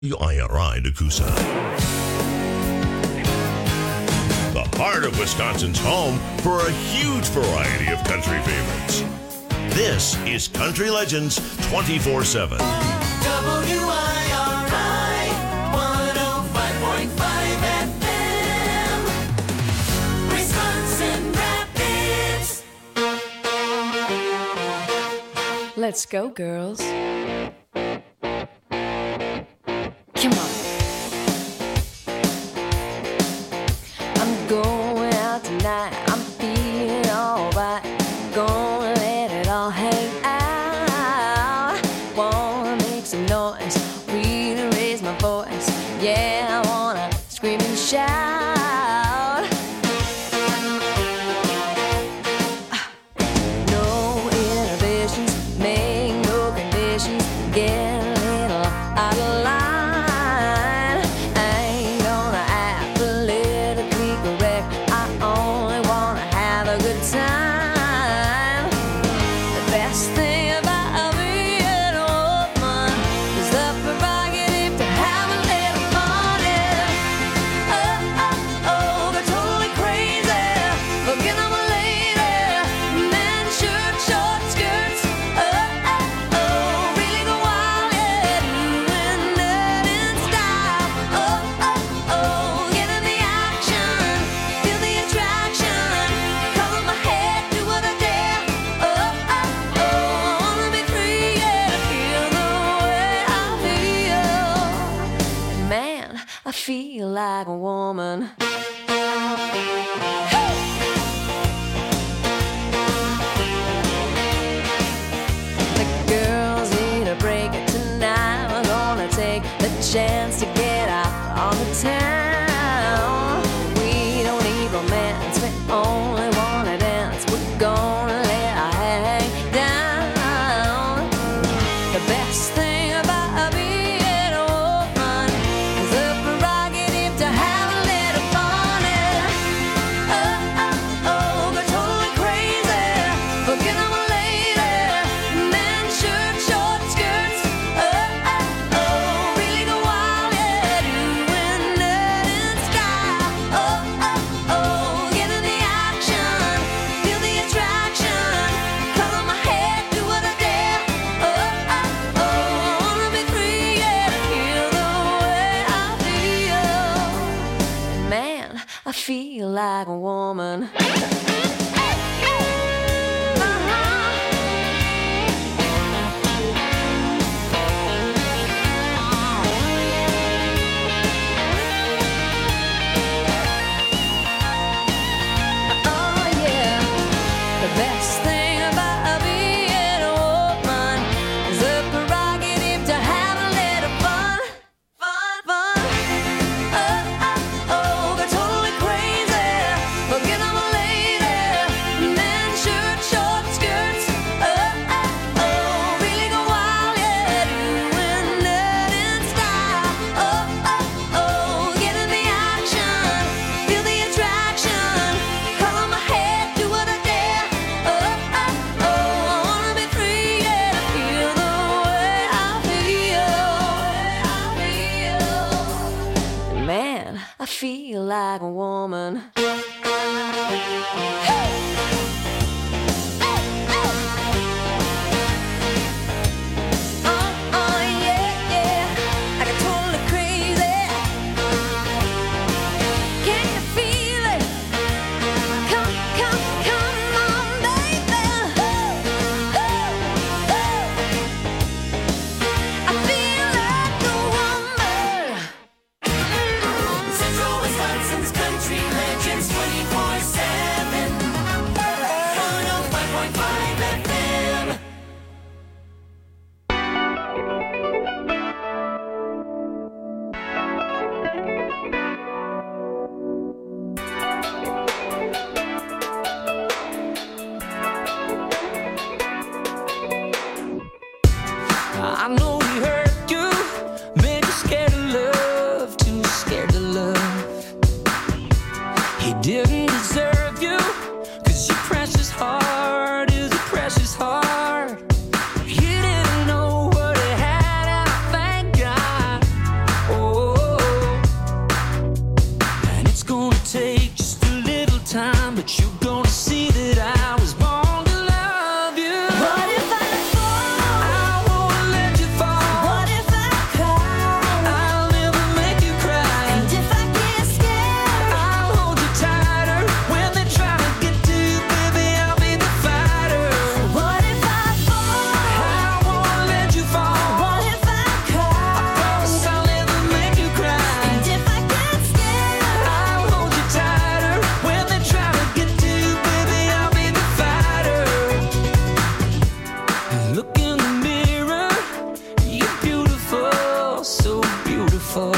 WIRI Nakusa. The heart of Wisconsin's home for a huge variety of country favorites. This is Country Legends 24/7. WIRI 105.5 FM, Wisconsin Rapids. Let's go, girls. Come on. I'm going out tonight. I'm feeling alright. Gonna let it all hang out. Wanna make some noise, really raise my voice. Yeah, I wanna scream and shout. No inhibitions, make no conditions. Get a little out of line. I feel like a woman. The girls need a break tonight. We're gonna take the chance to get out on the town. We don't need romance, we only wanna dance. We're gonna let our hang down. The best thing about being a woman is the prerogative to have a little fun. Go totally crazy, forget I'm a lady. Men, shirt, short skirts. Really go wild, yeah, doing it in style. Get in the action, feel the attraction. Color my hair, do what I dare. Wanna be free, yeah, feel the way I feel. Man, I feel like a woman. Oh yeah, the best thing about being a woman is the prerogative to have a little fun. Go totally crazy, forget I'm a lady. Men, shirt, short skirts. Really go wild, yeah, doing it in style. Get in the action, feel the attraction. Color my hair, do what I dare. Wanna be free, yeah, feel the way I feel. Man, I feel like a woman. Yeah, I got totally crazy. Can you feel it? Come on, baby. I feel like a woman. Central Wisconsin's Country Legends 24/7. before.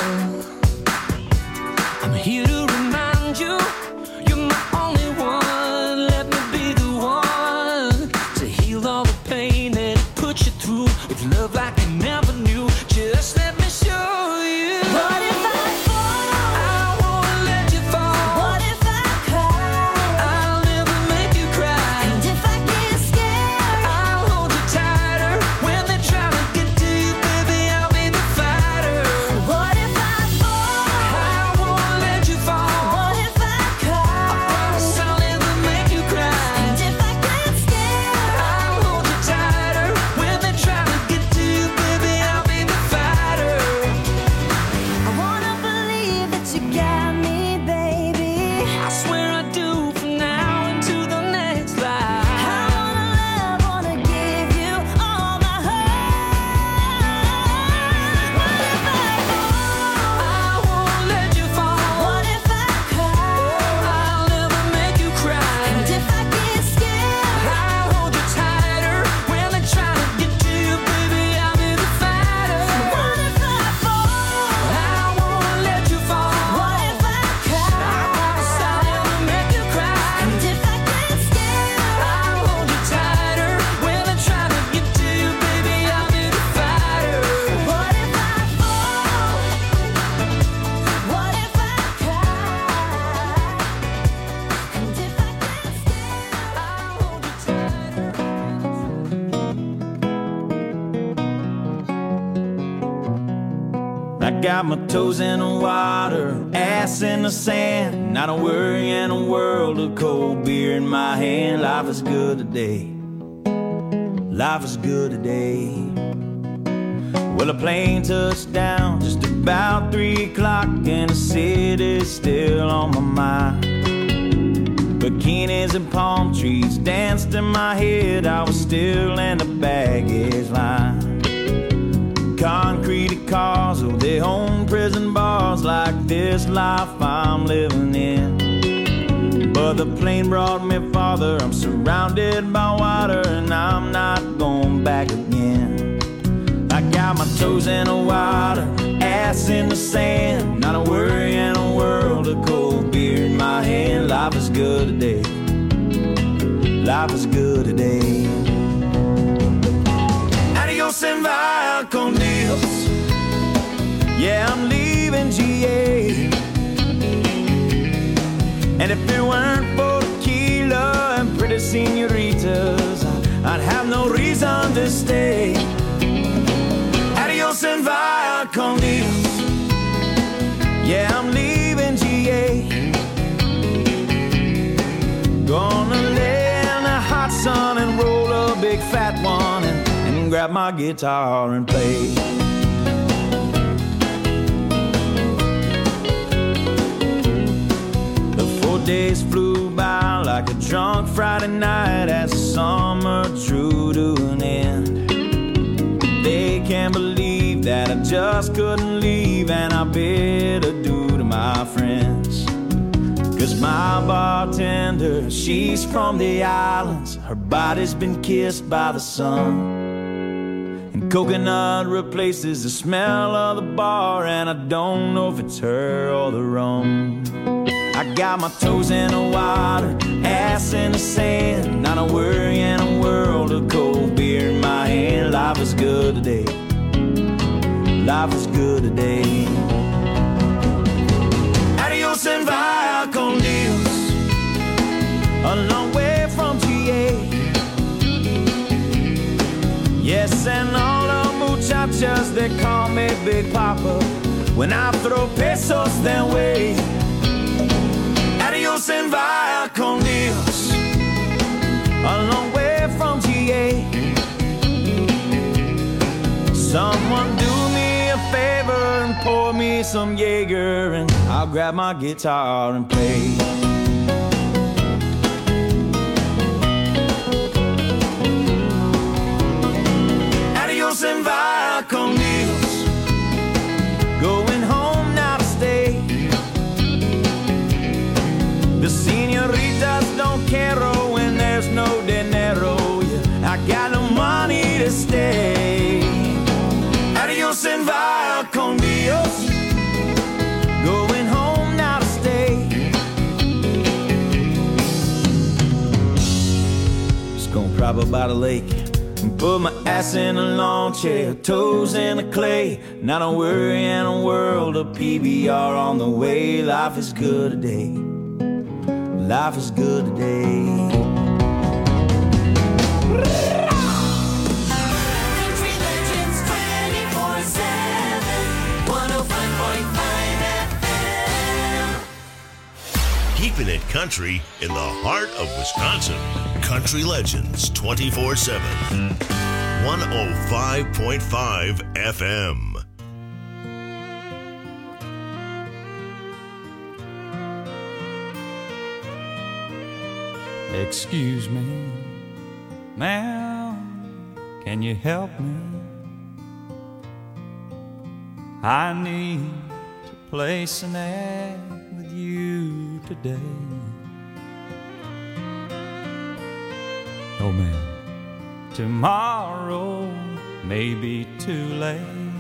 I'm here to remind you, you're my only one. Let me be the one to heal all the pain that it put you through with love like you never knew. Just let me show you. What if I fall? I won't let you fall. What if I cry? I'll never make you cry. And if I get scared? I'll hold you tighter when they try to get to you, baby. I'll be the fighter. What if I fall? I won't let you fall. What if I cry? I promise I'll never make you cry. And if I get scared? I'll hold you tighter when they try to get to you, baby. I'll be the fighter. I wanna believe that you got me, baby. I swear I do from now into the next I life. wanna love, wanna give you all my heart. What if I fall? I won't let you fall. What if I cry? I'll never make you cry. And if I get scared? I'll hold you tighter when they try to get to you, baby. I'll be the fighter. What if I fall? I won't let you fall. What if I cry? I promise I'll never make you cry. And if I get scared? I'll hold you tighter when they try to get to you, baby. I'll be the fighter. What if I fall? What if I cry? And if I get scared? I'll hold you tighter. I got my toes in the water, ass in the sand, not a worry in a world of cold beer in my hand. Life is good today. Life is good today. Well, a plane touched down just about 3 o'clock, and the city's still on my mind. Bikinis and palm trees danced in my head. I was still in the baggage line. Concrete cars, oh, they own prison bars like this life I'm living in. But the plane brought me farther. I'm surrounded by water, and I'm not going back again. I got my toes in the water, ass in the sand, not a worry in a world of cold beer in my hand. Life is good today. Life is good today. Adios and via con Dios. Yeah, I'm leaving GA. And if it weren't for tequila and pretty senoritas, I'd have no reason to stay. Adios and via con Dios. Yeah, I'm leaving GA. Gonna lay in the hot sun and roll a big fat one and grab my guitar and play. The 4 days flew by like a drunk Friday night as the summer drew to an end. They can't believe that I just couldn't leave, and I bid adieu to my friends. 'Cause my bartender, she's from the islands. Her body's been kissed by the sun, and coconut replaces the smell of the bar, and I don't know if it's her or the rum. I got my toes in the water, ass in the sand, not a worry in a world of cold beer in my hand. Life is good today. Life is good today. Adios and via con Dios. A long way from GA. Yes, and all the muchachas, they call me Big Papa when I throw pesos their way. Adios and via con Dios. A long way from GA. Someone do me a favor and pour me some Jaeger, and I'll grab my guitar and play. Adios and via con Dios. Going home now to stay. The senoritas don't care when there's no dinero. Yeah, I got no money to stay. Adios and via con Dios. drop up by the lake and put my ass in a lawn chair, toes in the clay. Not a worry in a world of PBR on the way. Life is good today. Life is good today. Country Legends 24/7, 105.5 FM. Keeping it country in the heart of Wisconsin. Country Legends 24/7. 105.5 FM. Excuse me, ma'am, can you help me? I need to place an ad with you today. Oh, ma'am, tomorrow may be too late.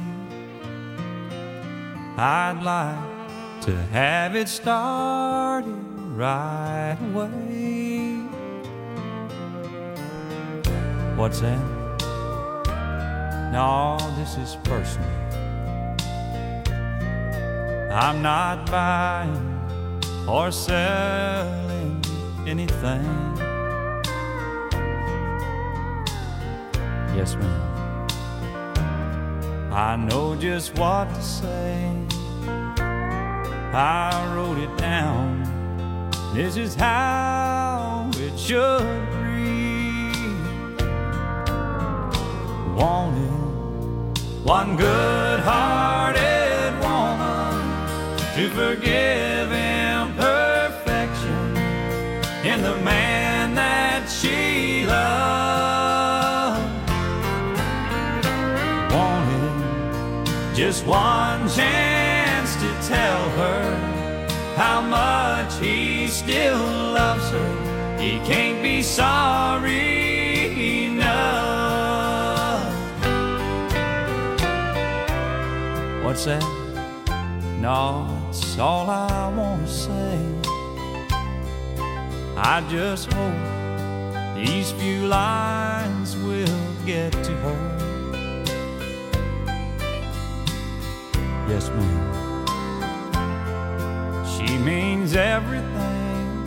I'd like to have it started right away. What's that? No, this is personal. I'm not buying or selling anything. Yes, ma'am. I know just what to say. I wrote it down. This is how it should read. Wanted one good-hearted woman to forgive imperfection in the man that she loved. Wanted just one chance to tell her how much he still loves her. He can't be sorry enough. What's that? No, it's all I want to say. I just hope these few lines will get to her. Yes, ma'am. She means everything.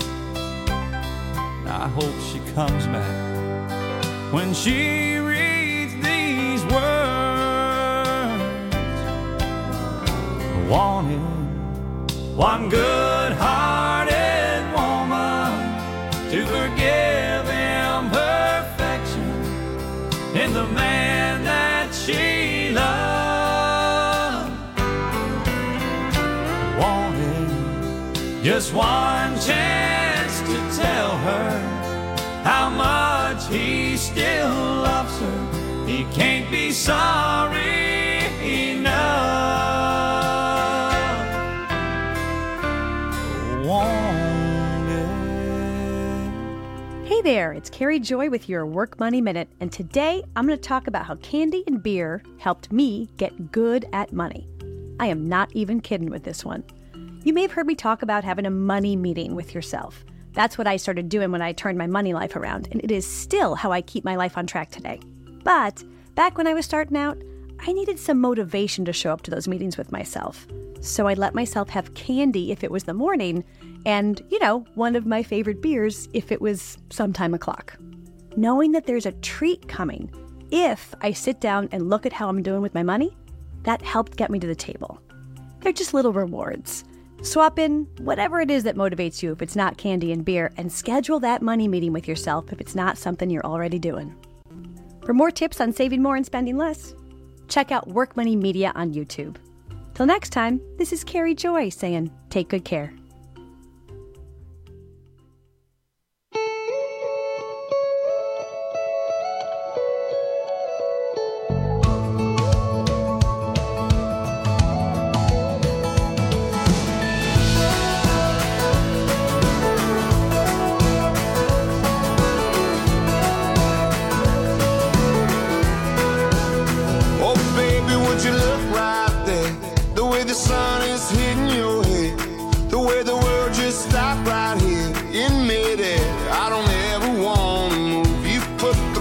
I hope she comes back when she reads these words. Wanted one good-hearted woman to forgive imperfection in the man that she loved. Wanted just one chance to tell her how much he still loves her. He can't be sorry enough. Hey there, it's Carrie Joy with your Work Money Minute, and today I'm going to talk about how candy and beer helped me get good at money. I am not even kidding with this one. You may have heard me talk about having a money meeting with yourself. That's what I started doing when I turned my money life around, and it is still how I keep my life on track today. But back when I was starting out, I needed some motivation to show up to those meetings with myself. So I let myself have candy if it was the morning, and, one of my favorite beers if it was some time o'clock. Knowing that there's a treat coming if I sit down and look at how I'm doing with my money, that helped get me to the table. They're just little rewards. Swap in whatever it is that motivates you if it's not candy and beer, and schedule that money meeting with yourself if it's not something you're already doing. For more tips on saving more and spending less, check out Work Money Media on YouTube. Till next time, this is Carrie Joy saying, take good care. Stop right here in midair. I don't ever want to move. You put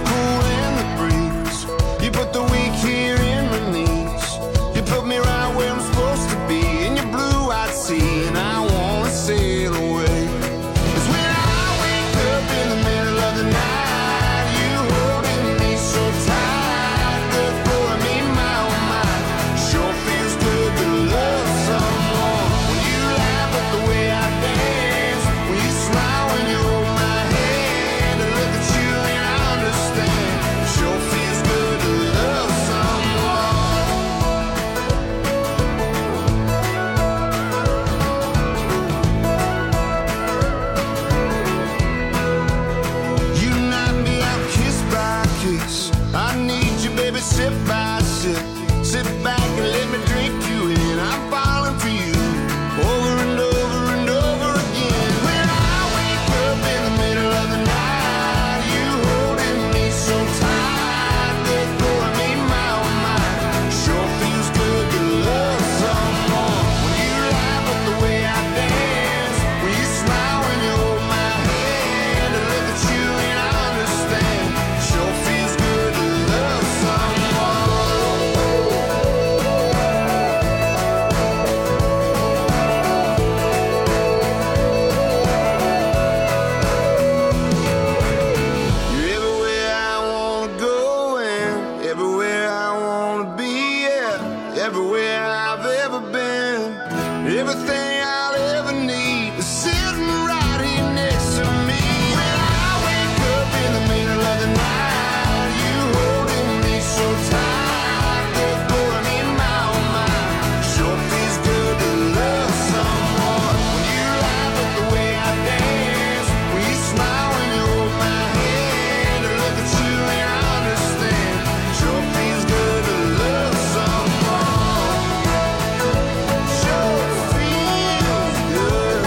Everything I'll ever need is sitting right here next to me. When I wake up in the middle of the night, you holding me so tight, there's blowing in my own mind. Sure feels good to love someone. When you laugh at the way I dance, when you smile when you hold my hand, and look at you and I understand. Sure feels good to love someone. Sure feels good.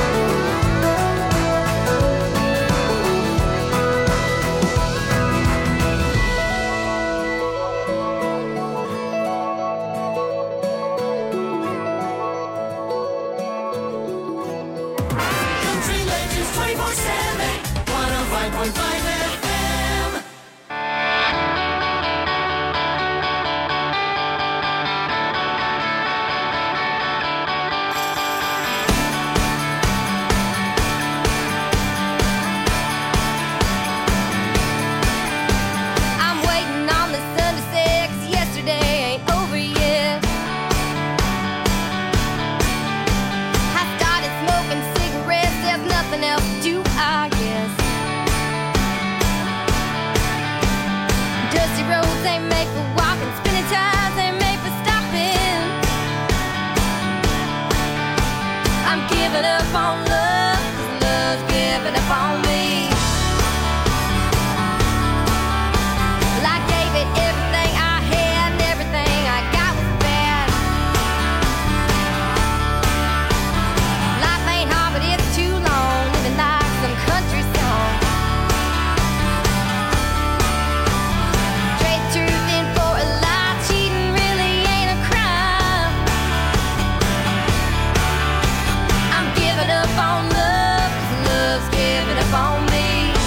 Country Legends 24/7, 105.5 FM. I'm waiting on the sun to set, 'cause yesterday ain't over yet. I started smoking cigarettes, there's nothing else to do, I guess. Dusty roads ain't made for walking, spinning tires ain't made for stopping. I'm giving up on love, 'cause love's giving up on me. Well, I gave it everything I had, and everything I got was bad. Life ain't hard, but it's too long, living like some country song. Trade truth in for a lie, cheating really ain't a crime. I'm giving up on love, 'cause love's giving up on me.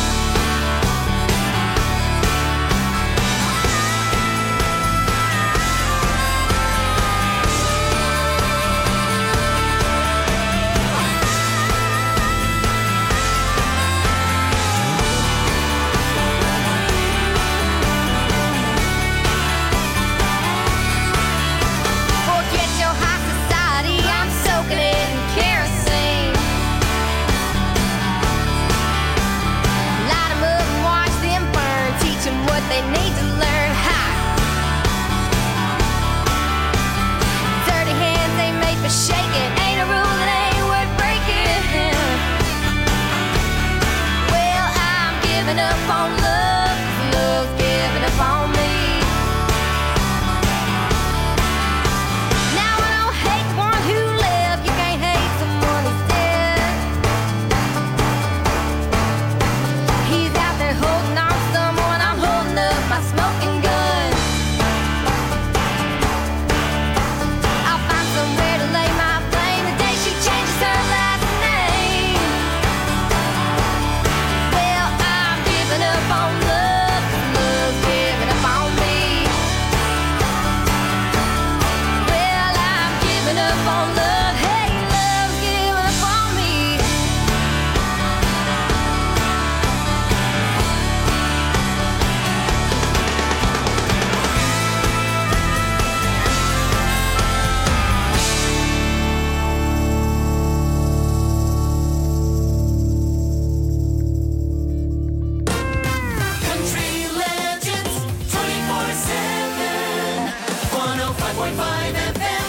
Forget your high society, I'm soaking it in kerosene. Light 'em up and watch them burn, teach 'em what they need to learn. Ha! Dirty hands ain't made for shaking, ain't a rule that ain't worth breaking. Well, I'm giving up on love, 'cause love's giving up on me. Now I don't hate the one who left, you can't hate someone who's dead. He's out there holding on to someone, I'm holding up my smoking gun. I'll find somewhere to lay my blame the day she changes her last name. Well, I'm giving up on love, 'cause love's giving up on me. Well, I'm giving up on love, hey, love's giving up on me. Country Legends 24/7, 105.5 FM.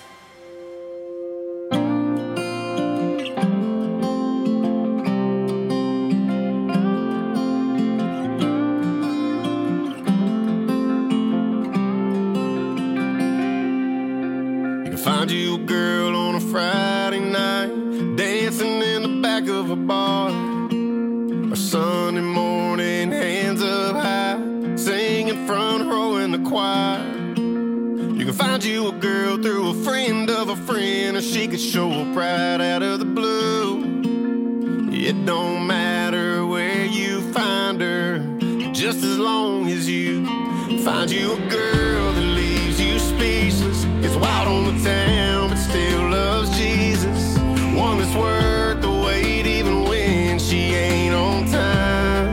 You can find you a girl on a Friday night, dancing in the back of a bar. Or Sunday morning, hands up high, singing front row in the choir. You can find you a girl through a friend of a friend, or she could show up right out of the blue. It don't matter where you find her, just as long as you find you a girl that leaves you speechless, gets wild on the town but still loves Jesus. One that's worth the wait even when she ain't on time.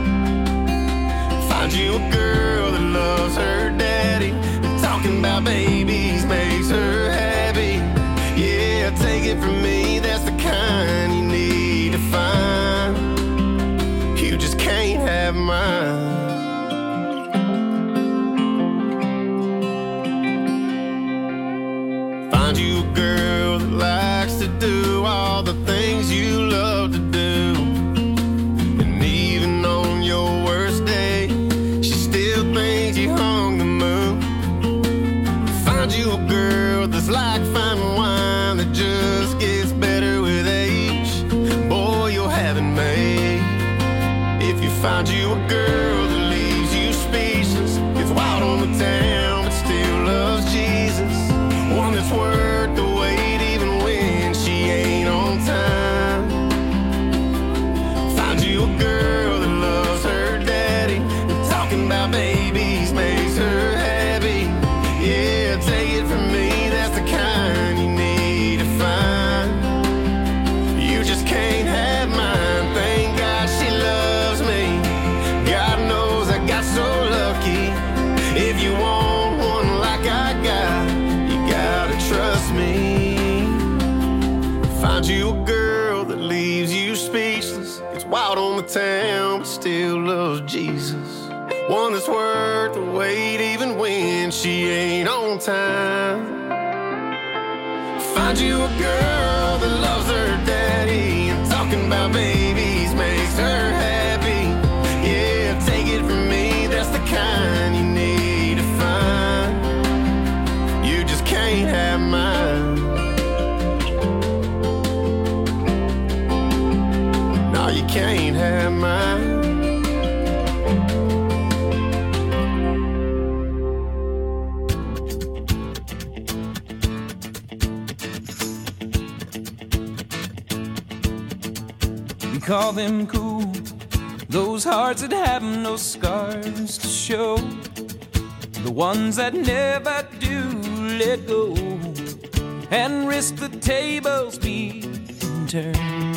Find you a girl that loves her daddy, and talking about babies makes her happy. Yeah, it from me, that's the kind you need to find. You just can't have mine. Find you a girl that likes to do all the things you love to do. And even on your worst day, she still thinks you hung the moon. Find you a girl that's like fine wine that just gets better with age. Boy, you'll have it made. If you find you a girl that leaves you speechless, gets wild on the town but still loves Jesus, one that's worth the wait even when she ain't on time. Find you a girl that loves her daddy, and talking about babies makes her happy. Yeah, take it from me, that's the kind you need to find. You just can't have mine. Thank God she loves me. God knows I got so lucky. If you want one like I got, you gotta trust me. Find you a girl that leaves you speechless, gets wild on the town but still loves Jesus, one that's worth the wait even when she ain't on time. Find you a girl that loves her daddy, and talking about babies makes her happy. Yeah, take it from me, that's the kind you need to find. You just can't have mine. No, you can't have mine. We call them cool, those hearts that have no scars to show, the ones that never do let go and risk the tables being turned.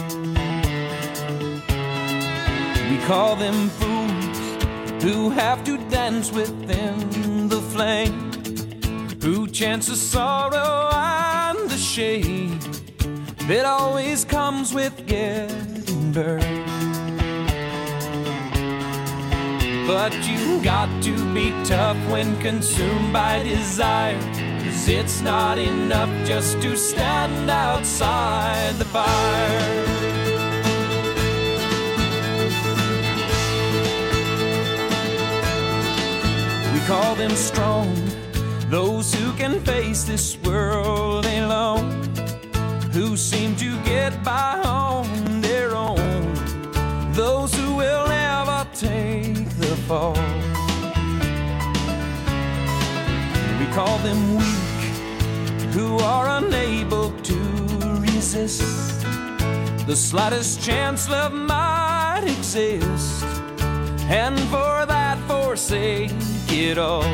We call them fools who have to dance within the flame, who chance the sorrow and the shame that always comes with getting burned. But you got to be tough when consumed by desire, 'cause it's not enough just to stand outside the fire. We call them strong, those who can face this world alone, who seem to get by on their own, those who will never take the fall. We call them weak, who are unable to resist the slightest chance love might exist, and for that forsake it all.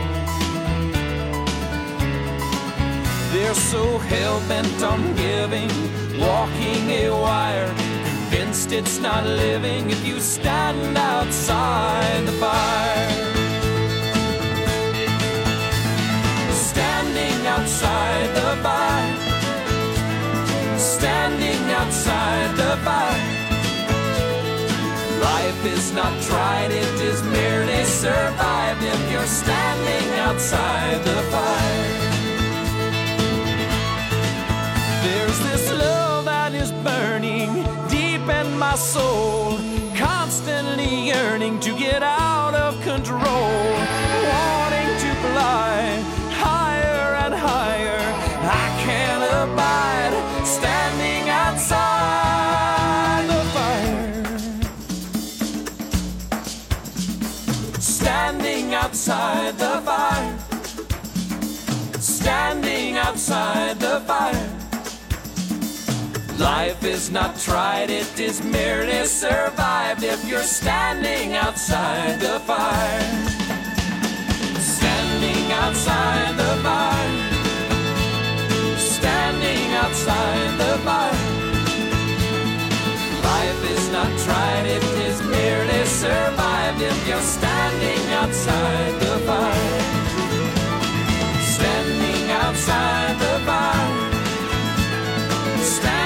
They're so hell-bent on giving, walking a wire, convinced it's not living if you stand outside the fire. Standing outside the fire, standing outside the fire. Life is not tried, it is merely survived if you're standing outside the fire. There's this love that is burning deep in my soul, constantly yearning to get out of control, wanting to fly higher and higher. I can't abide standing outside the fire. Standing outside the fire. Standing outside the fire. Life is not tried, it is merely survived if you're standing outside the fire. Standing outside the fire. Standing outside the fire. Life is not tried, it is merely survived if you're standing outside the fire. Standing outside the fire.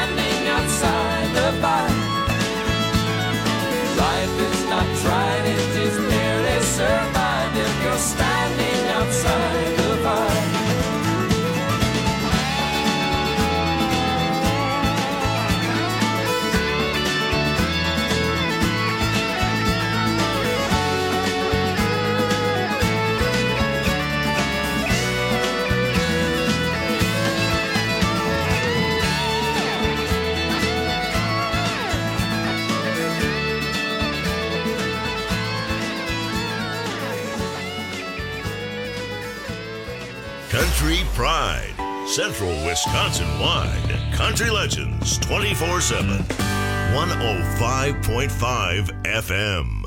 Country Pride. Central Wisconsin-wide. Country Legends 24/7. 105.5 FM.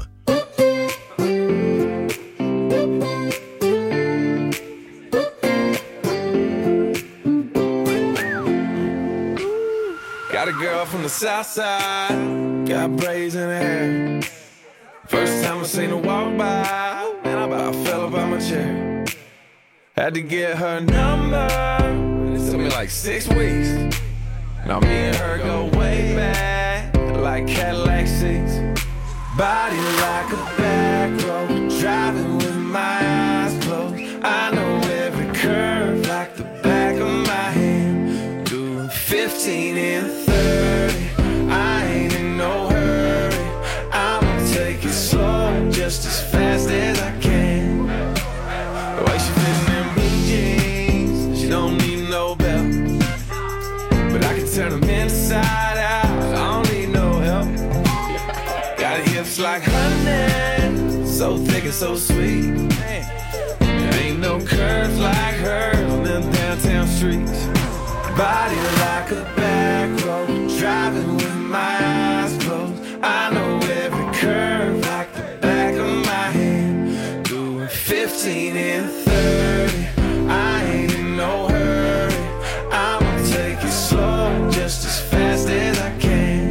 Got a girl from the south side, got braids in her hair. First time I seen her walk by, man, I about fell up out my chair. Had to get her number, it took me like 6 weeks. Now me and her go way back, like Cadillac seats. Body like a back road, driving with my eyes closed. I know every curve like the back of my hand. Doing 15 and 30, I ain't in no hurry. I'ma take it slow, just as fast as I can. The way she fitting in blue jeans, she don't need no belt. But I can turn them inside out, I don't need no help. Got hips like honey, so thick and so sweet. There ain't no curves like hers on them downtown streets. Body like a back road, driving with my eyes closed. I know every curve like the back of my hand. Doing 15 and 30, I ain't in no hurry. I'ma take it slow, just as fast as I can.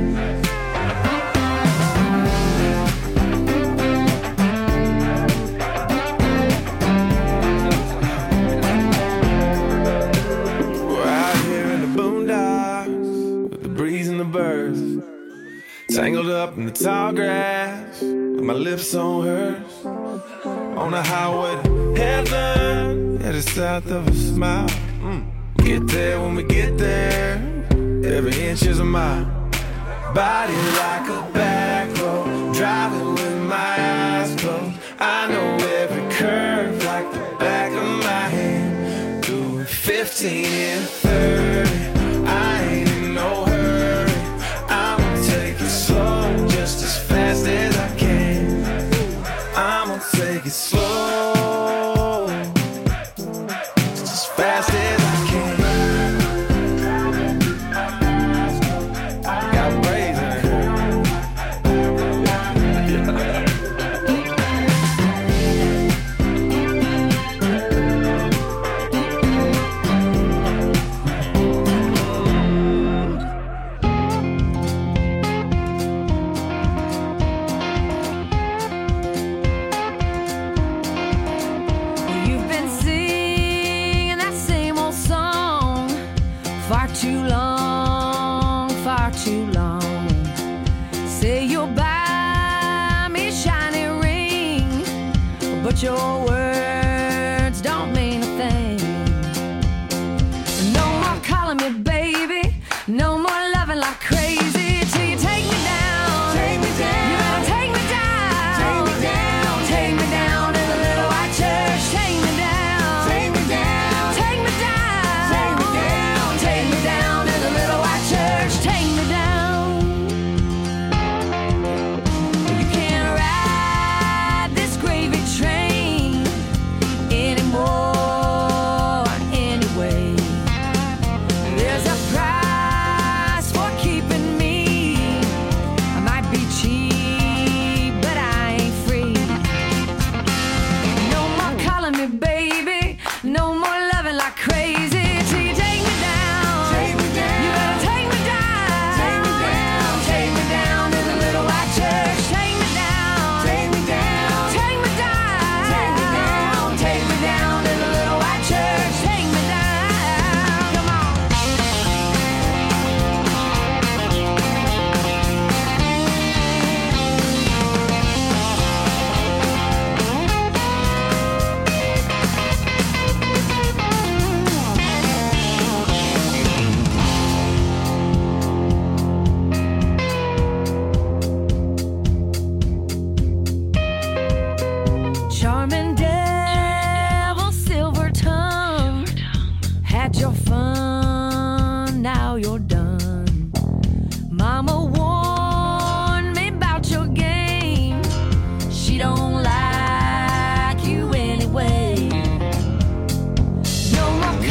Tangled up in the tall grass, with my lips on hers. On the highway to heaven, headed south of a smile. Get there when we get there, every inch is a mile. Body like a back road, driving with my eyes closed. I know every curve like the back of my hand. Doing 15 and 30, I ain't in no hurry. I'ma take it slow, just as fast as I can. I'ma take it slow, just as fast as I can. Got braids in her. You've been singing that same old song far too long, far too long. Say you'll buy me a shiny ring, but your words don't mean a thing. No more calling me baby, no more loving like crazy till you take me down. Take me down. You better take me down. Take me down. Take me down to the little white church. Take me down. Take me down. Take me down. Take me down. Take me down to the little white church. Take me down. You can't ride this gravy train anymore anyway. There's a price for keeping me. I might be cheap, but I ain't free. No more calling me baby, no more loving like crazy till you take me down. Take me down. You better take me down. Take me down. Take me down to the little white church. Take me down. Take me down. Take me down. Take me down. Take me down to the little white church. Take me down. Come on. Charming devil, silver tongue, had your fun, now you're done. Mama warned me about your game. She don't like you anyway. No more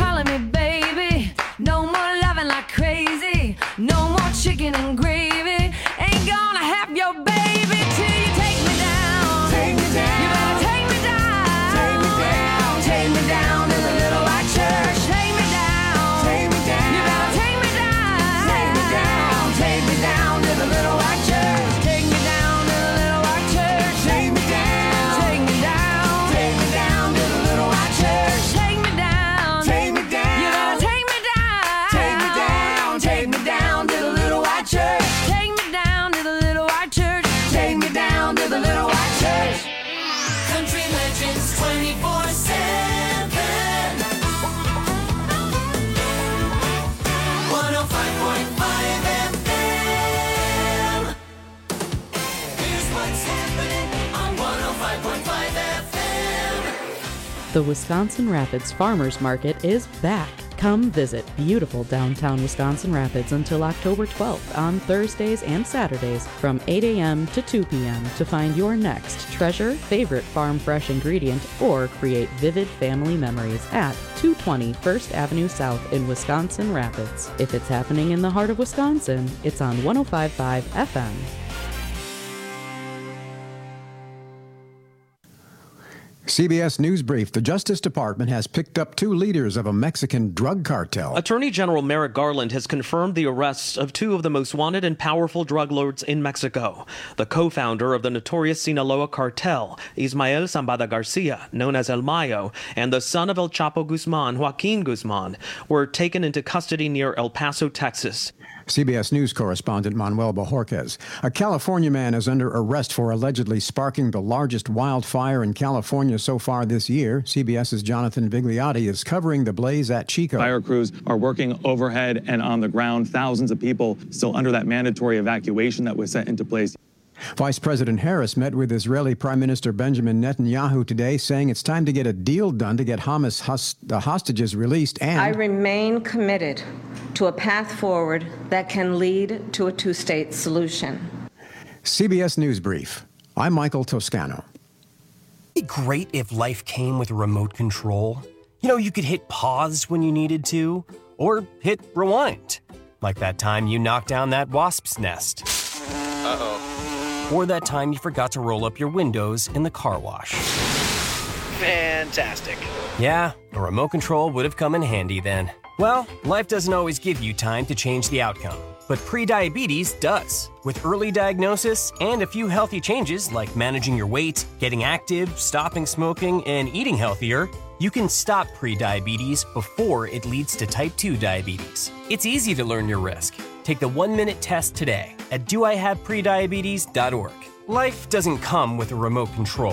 crying like crazy. No more chicken and gravy. Ain't gonna have your baby till you take me down. Take me down. You better take me down. Take me down. Take me down to the little white church. Take me down. Take me down. You better take me down. Take me down. Take me down to the little white church. Take me down to the little white church. Take me down. Take me down. Take me down to the little white church. Take me down. Take me down. You better take me down. Take me down. Take me down to the little white church. Take me down to the little white church. Take me down to the little white church. Country Legends 24/7. 105.5 FM. Here's what's happening on 105.5 FM. The Wisconsin Rapids Farmers Market is back. Come visit beautiful downtown Wisconsin Rapids until October 12th on Thursdays and Saturdays from 8 a.m. to 2 p.m. to find your next treasure, favorite farm fresh ingredient, or create vivid family memories at 220 First Avenue South in Wisconsin Rapids. If it's happening in the heart of Wisconsin, it's on 105.5 FM. CBS News Brief. The Justice Department has picked up 2 leaders of a Mexican drug cartel. Attorney General Merrick Garland has confirmed the arrests of 2 of the most wanted and powerful drug lords in Mexico. The co-founder of the notorious Sinaloa cartel, Ismael Zambada Garcia, known as El Mayo, and the son of El Chapo Guzman, Joaquin Guzman, were taken into custody near El Paso, Texas. CBS News correspondent Manuel Bojorquez. A California man is under arrest for allegedly sparking the largest wildfire in California so far this year. CBS's Jonathan Vigliotti is covering the blaze at Chico. Fire crews are working overhead and on the ground. Thousands of people still under that mandatory evacuation that was set into place. Vice President Harris met with Israeli Prime Minister Benjamin Netanyahu today, saying it's time to get a deal done to get Hamas hostages released. And I remain committed to a path forward that can lead to a 2-state solution. CBS News Brief. I'm Michael Toscano. It'd be great if life came with a remote control. You know, you could hit pause when you needed to, or hit rewind. Like that time you knocked down that wasp's nest. Uh-oh. Or that time you forgot to roll up your windows in the car wash. Fantastic. Yeah, a remote control would have come in handy then. Well, life doesn't always give you time to change the outcome, but prediabetes does. With early diagnosis and a few healthy changes like managing your weight, getting active, stopping smoking, and eating healthier, you can stop prediabetes before it leads to type 2 diabetes. It's easy to learn your risk. Take the 1-minute test today at doihaveprediabetes.org. Life doesn't come with a remote control.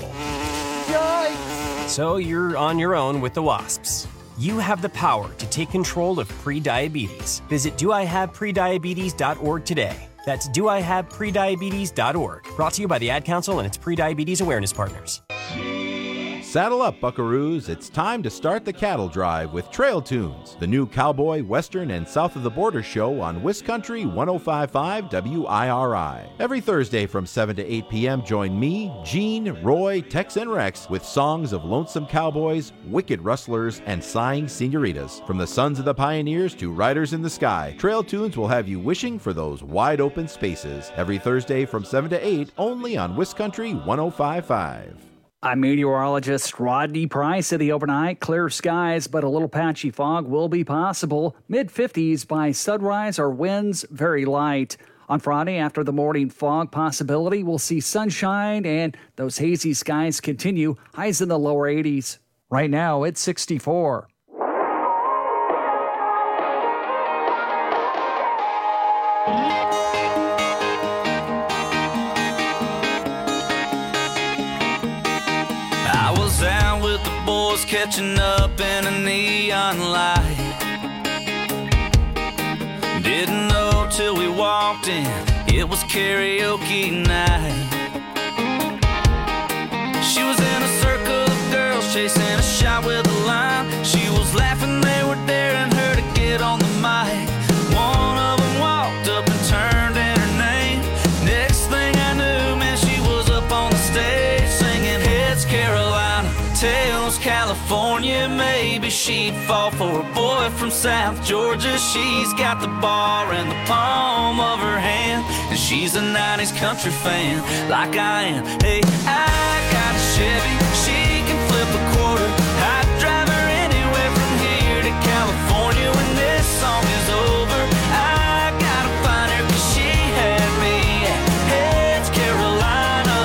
Yikes! So you're on your own with the wasps. You have the power to take control of prediabetes. Visit doihaveprediabetes.org today. That's doihaveprediabetes.org. Brought to you by the Ad Council and its Prediabetes Awareness Partners. Saddle up, buckaroos. It's time to start the cattle drive with Trail Tunes, the new cowboy, western, and south of the border show on WisCountry 105.5 WIRI. Every Thursday from 7 to 8 p.m., join me, Gene, Roy, Tex, and Rex with songs of lonesome cowboys, wicked rustlers, and sighing senoritas. From the sons of the pioneers to riders in the sky, Trail Tunes will have you wishing for those wide open spaces. Every Thursday from 7 to 8, only on WisCountry 105.5. I'm meteorologist Rodney Price. City overnight, clear skies, but a little patchy fog will be possible. Mid-50s by sunrise, or winds very light. On Friday, after the morning fog possibility, we'll see sunshine and those hazy skies continue. Highs in the lower 80s. Right now, it's 64. Catching up in a neon light. Didn't know till we walked in, it was karaoke night. She was in a circle of girls chasing a shot with a line. She was laughing, they were daring her to get on the mic. One of them walked up and turned in her name. Next thing I knew, man, she was up on the stage singing Heads Carolina, Tails California, May maybe she'd fall for a boy from South Georgia. She's got the bar in the palm of her hand, and she's a 90s country fan like I am. Hey, I got a Chevy, she can flip a quarter. I'd drive her anywhere from here to California when this song is over. I gotta find her 'cause she had me at Heads, Carolina.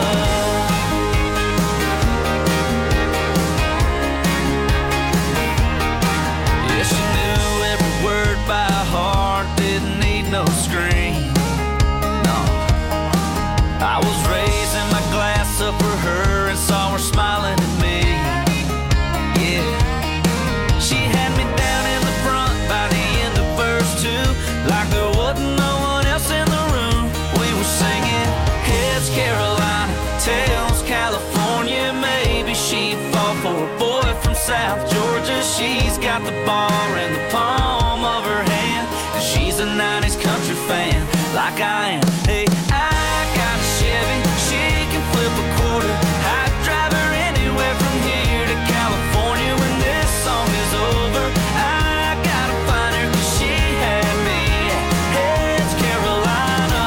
Yeah, she knew every word by heart, didn't need no screen. No, I was raising my glass up for her and saw her smiling at me. Yeah, she had me down in the front by the end of verse 2, like there wasn't no one else in the room. We were singing Heads, Carolina, Tails, California. Maybe she'd fall for a boy from South Georgia. She's got the bar in the palm of her hand, and she's a 90s country fan like I am. Hey, I got a Chevy, she can flip a quarter. I'd drive her anywhere from here to California when this song is over. I gotta find her 'cause she had me at Heads, Carolina.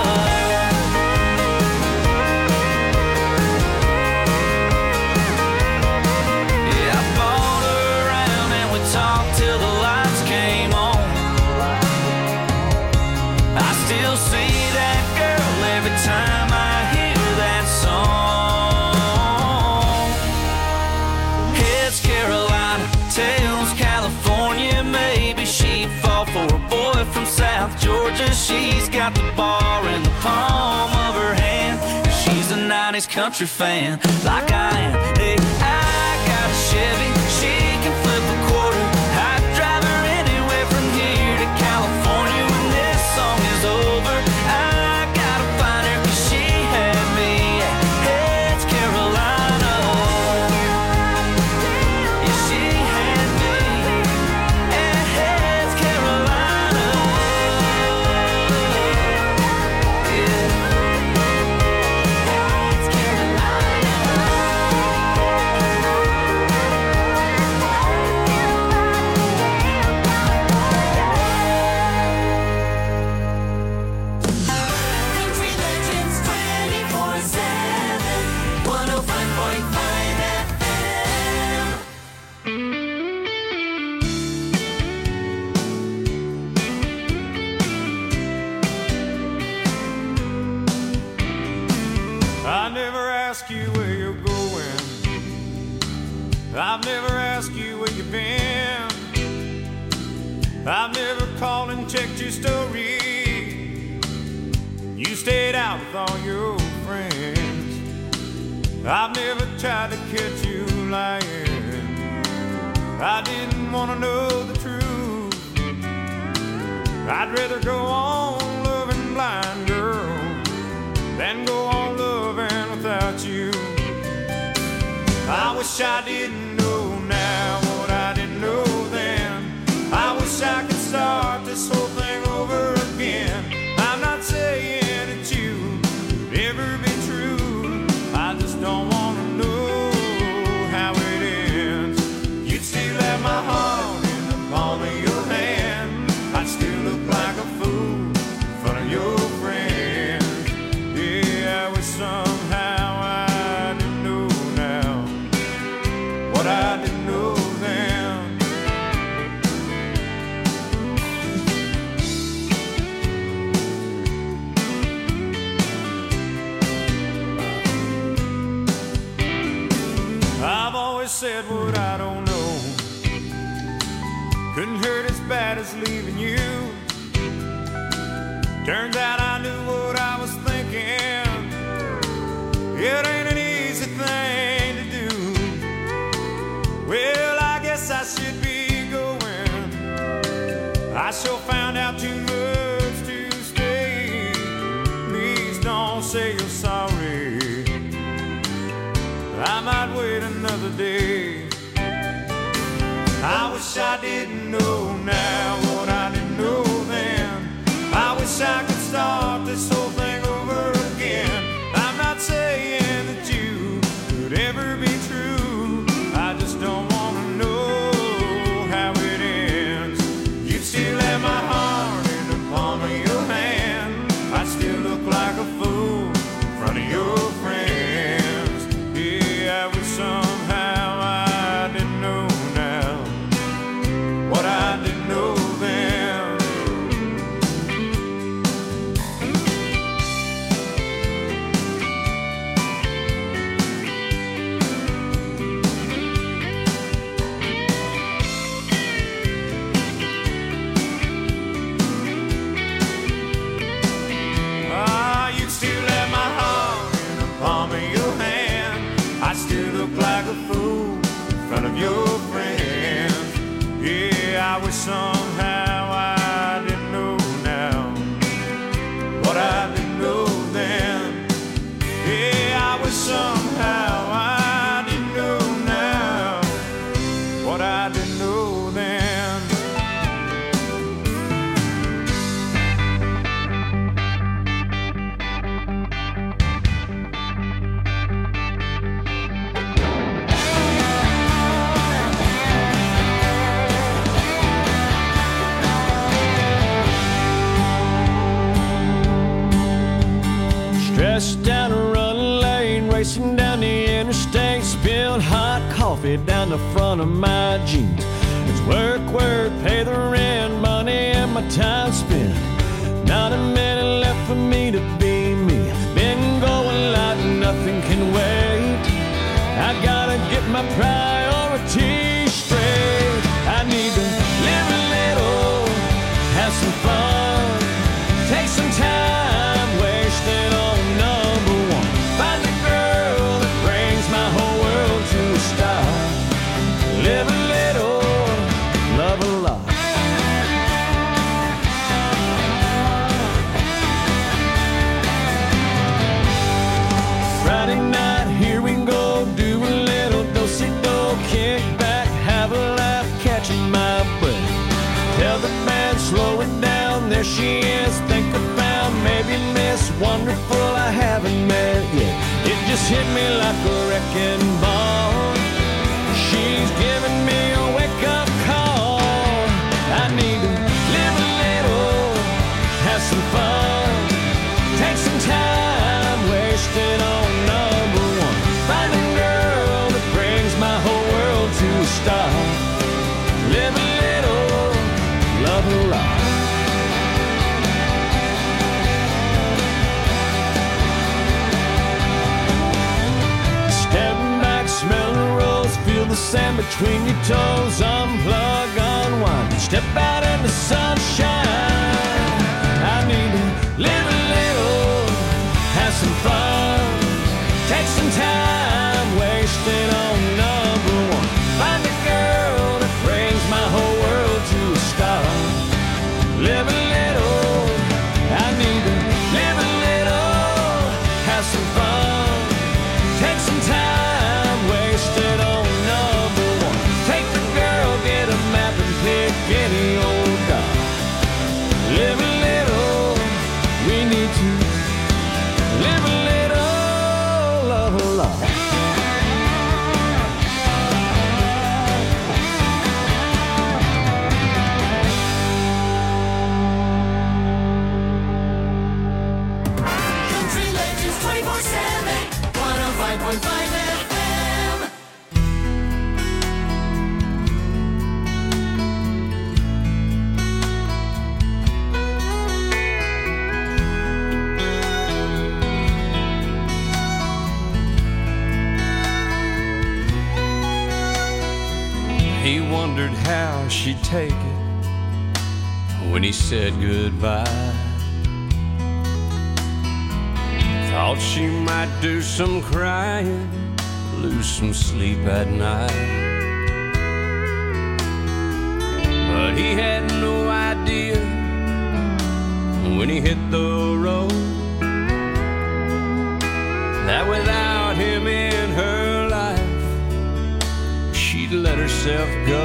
Yeah, I bought her around and we talked till the lights came on. I still see that girl every time I hear that song. Heads, Carolina, Tails, California. Maybe she'd fall for a boy from South Georgia. She's got the bar in the palm of her hand, and she's a 90s country fan like I am. Hey, I got a Chevy, she can flip a quarter. I'd drive her anywhere from here to California when this song is over. I gotta find her 'cause she had me at Heads, Carolina. Yeah, she had me at Heads, Carolina. Yeah. Heads, Carolina. Country Legends 24/7, 105.5 FM. I never ask you where you're going. I've never asked you where you've been. I've never called and checked your story. You stayed out with all your friends. I've never tried to catch you lying. I didn't want to know the truth. I'd rather go on loving blind, girl, than go on loving without you. I wish I didn't know now what I didn't know then. I wish I could start this whole thing over again. I'm not saying that you could ever be true. I just don't want to know how it ends. You'd still have my heart in the palm of your hand. I'd still look like a fool in front of your friends. Yeah, I wish somehow I didn't know now what I didn't know then. I've always said what I don't know. Couldn't hurt as bad as leaving you. Turns out I knew what I was thinking. It ain't an easy thing to do. Well, I guess I should be going. I sure found out too much to stay. Please don't say you're sorry. I might wait another day. I wish I didn't know now what I didn't know then. I wish I could start this whole thing over again. I'm not saying that you could ever be true. I just don't want to know somehow I didn't know now what I didn't know then. Yeah, I wish somehow I didn't know now what I didn't know then. Stressed down a running lane, racing down the interstate, spilled hot coffee down the front of my jeans. It's work, pay the rent, money and my time spent. Not a minute left for me to be me. Been going like nothing can wait. I gotta get my priorities straight. I need to live a little, have some fun, take some time, wasted on number one. Find a girl that brings my whole world to a stop. Live a little, love a lot. Friday night, here we go, do a little do-si-do, kick back, have a laugh, catching my breath. Tell the band, slow it down, there she is, think I found maybe Miss Wonderful I haven't met yet. It just hit me like a wrecking ball. She's giving me a wake-up call. I need to live a little, have some fun, take some time, wasted on number one. Find a girl that brings my whole world to a stop. Live a little, love a lot. Stepping back, smell the rose, feel the sand between your toes. Unplug, unwind, step out in the sunshine. I need to live a little, have some fun, take some time, wasted on number one. Find a girl that brings my whole world to a stop. Live a little, I need to live a little, have some fun, take some time, wasted on number one. Take the girl, get a map and pick any old dog. Live a little, we need to live a little, love a lot. Country Legends 24/7, 105.5 FM. He wondered how she'd take it when he said goodbye. Thought she might do some crying, lose some sleep at night. But he had no idea when he hit the road that without him in her life, she'd let herself go.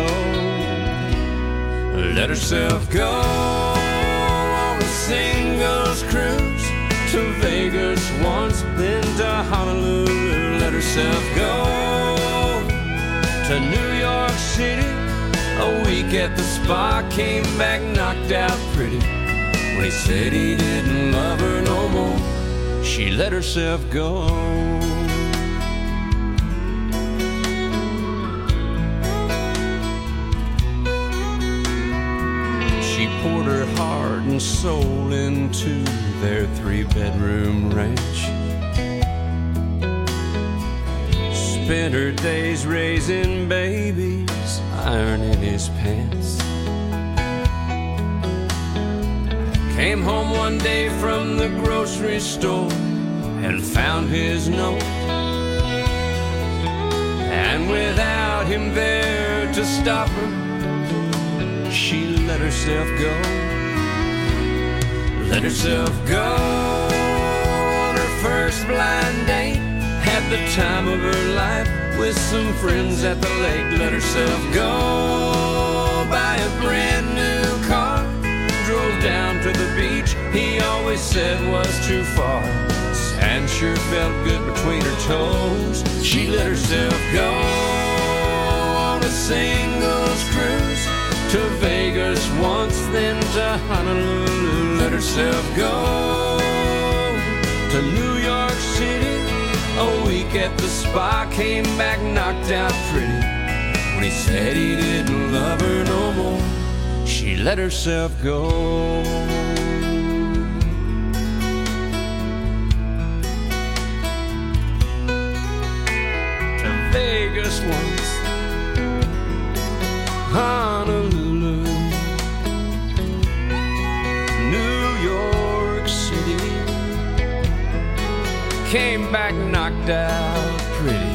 Let herself go on a singles cruise to Vegas once, then to Honolulu. Let herself go to New York City. A week at the spa, came back knocked out pretty. When he said he didn't love her no more, she let herself go. She poured her heart and soul into their 3-bedroom ranch. Spent her days raising babies, ironing his pants. Came home one day from the grocery store and found his note. And without him there to stop her, she let herself go. Let herself go on her first blind date. Had the time of her life with some friends at the lake. Let herself go buy a brand new car. Drove down to the beach he always said was too far. Sand sure felt good between her toes. She let herself go on a singles cruise to Vegas once, then to Honolulu. Let herself go to New York City. A week at the spa, came back knocked out pretty. When he said he didn't love her no more, she let herself go. To Vegas once, Honolulu, New York City. Came back knocked out pretty.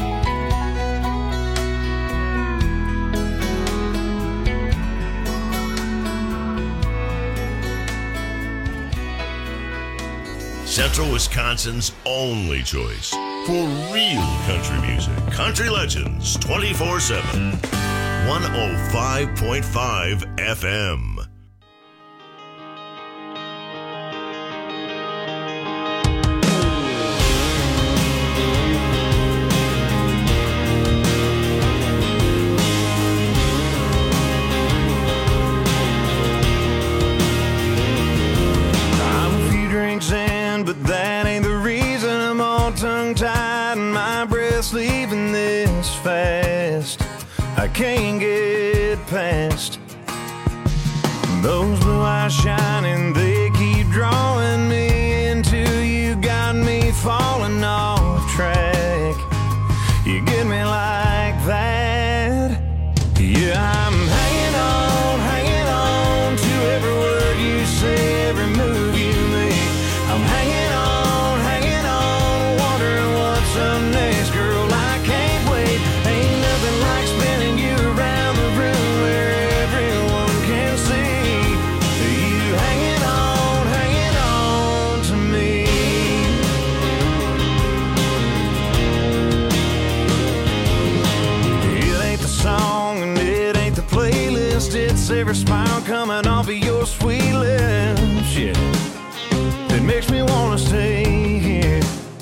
Central Wisconsin's only choice for real country music. Country Legends 24/7. 105.5 FM. But that ain't the reason I'm all tongue-tied and my breath's leaving this fast. I can't get past those blue eyes shining. They keep drawing me into you. Got me falling off track. You get me like that. Yeah, I'm hanging on to every word you say, every move you make. I'm hanging on, wondering what's up next. Girl, I can't wait. Ain't nothing like spinning you around the room where everyone can see. You hanging on to me. It ain't the song and it ain't the playlist. It's every smile coming off of your sweet lips. Yeah. It makes me wanna stay here.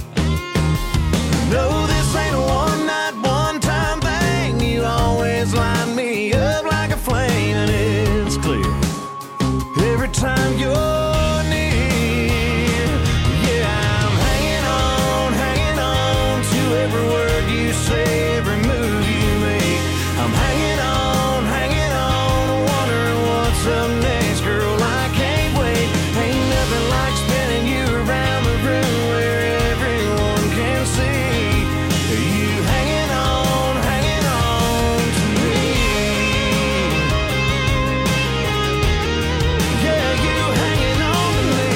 No, this ain't a one-night, one-time thing. You always line me up like a flame, and it's clear every time you're near. Yeah, I'm hanging on to every word you say, every move you make. I'm hanging on, wondering what's up next. Girl, I can't wait. Ain't nothing like spinning you around the room where everyone can see. You hanging on to me. Yeah, you hanging on to me.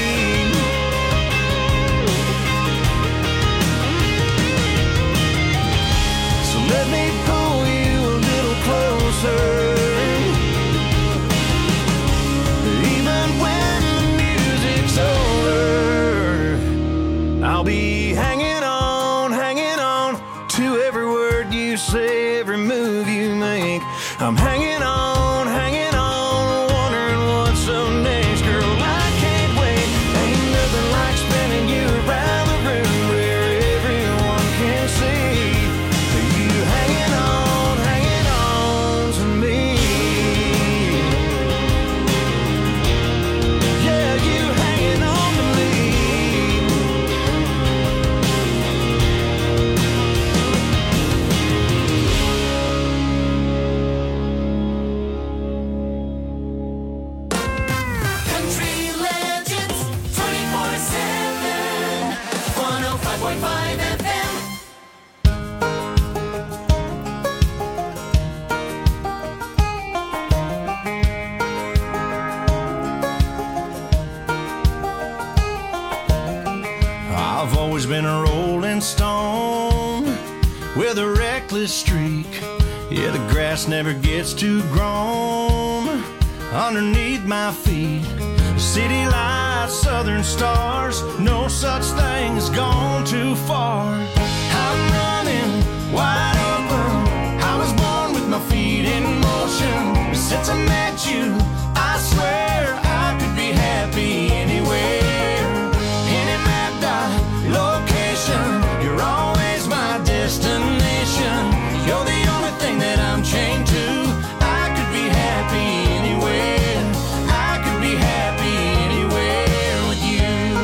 So let me pull you a little closer. Even when the music's over, I'll be hanging on to every word you say, every move you make. I'm hanging on, wondering what's up next. Girl, I can't wait. Ain't nothing like spinning you around the room where everyone can see. You hanging on to me. Yeah, you hanging on to me. Country Legends 24/7. 105.5 FM. I've always been a rolling stone with a reckless streak. Yeah, the grass never gets too grown. underneath my feet. City lights, southern stars, no such thing as gone too far. I'm running wide open. I was born with my feet in motion. Since I met you, I swear I could be happy anywhere. Any map dot location, you're always my destination. You're the only thing that I'm chained to. I could be happy anywhere. I could be happy anywhere with you.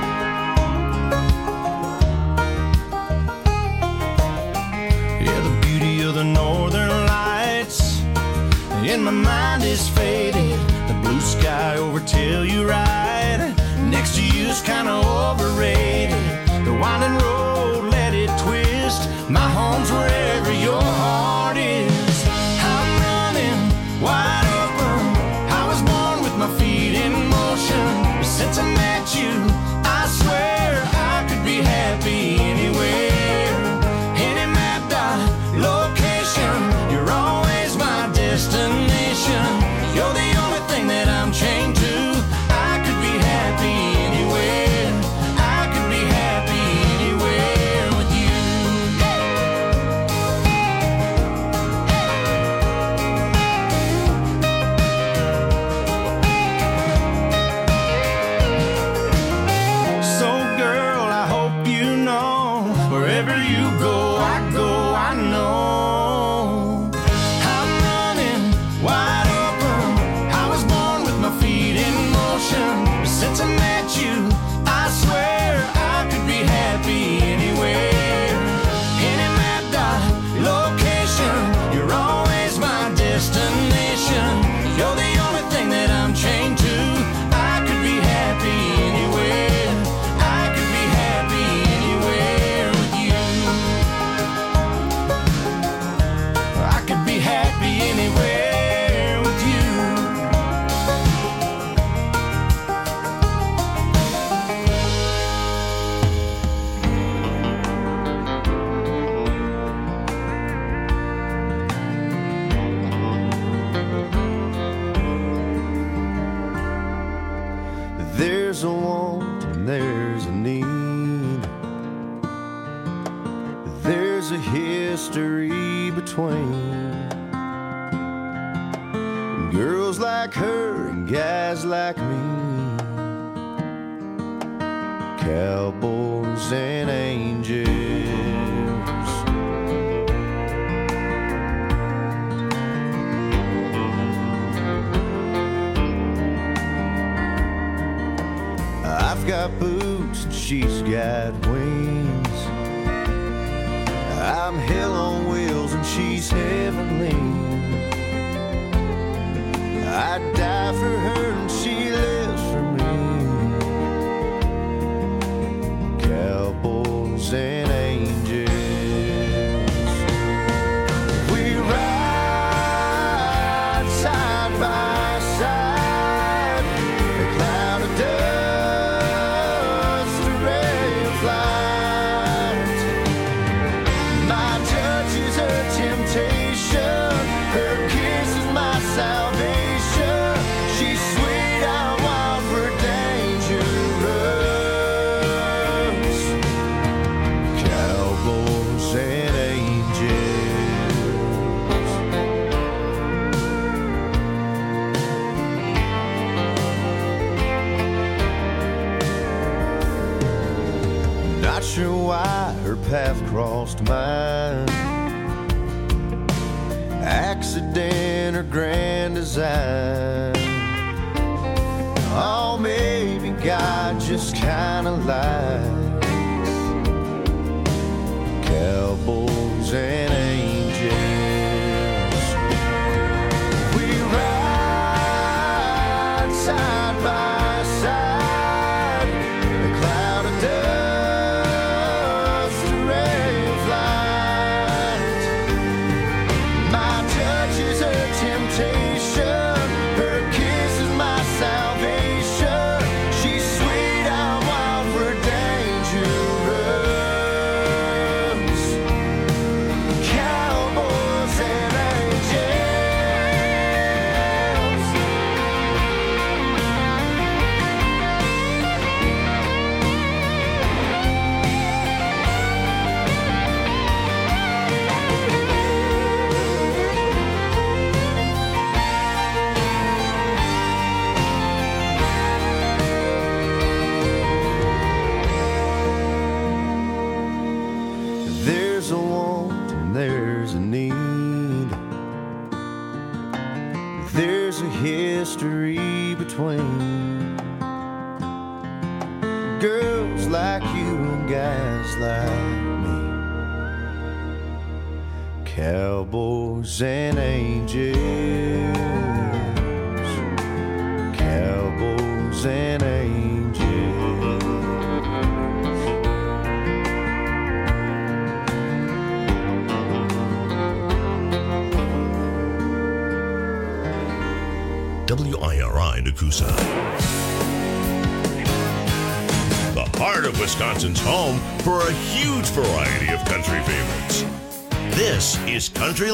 Yeah, the beauty of the northern lights in my mind is faded. The blue sky over Telluride next to you's kinda overrated. The winding road, let it twist. My home's wherever your heart is. I'm running wide open. I was born with my feet in motion. Since I met you, I swear I could be happy anywhere. Any map dot location, you're always my destination. You're the only thing that I'm chained to. I could be happy anywhere. I could be happy anywhere with you. So girl, I hope you know, wherever you go, I know. I'm running wide open. I was born with my feet in motion. Since I met you, I swear I could be happy anywhere. Any map dot location, you're always my destination. You're the only thing that I'm chained to. I could be happy anywhere. I could be happy anywhere with you. I could be happy anywhere with you. There's a want and there's a need. There's a history between girls like her and guys like me, cowboys and angels. I've got boots and she's got wings. I'm hell on wheels and she's heavenly. I'd die for her and she lives for me. Cowboys and angels. We ride side by side. A cloud of dust, a ray of light. My touch is her temptation. Her kiss is my salvation. She's sweet, I'm wild for dangerous. Cowboys and angels. Not sure why her path crossed mine. Accident or grand design. Oh, maybe God just kinda lied. Cowboys and angels. We ride side by side. A cloud of dust, a ray of light. My touch is her temptation. Her kiss is my salvation. She's sweet, I'm wild for dangerous. history between girls like you and guys like me, cowboys and angels, cowboys and angels. WIRI Nakusa. The heart of Wisconsin's home for a huge variety of country favorites. This is Country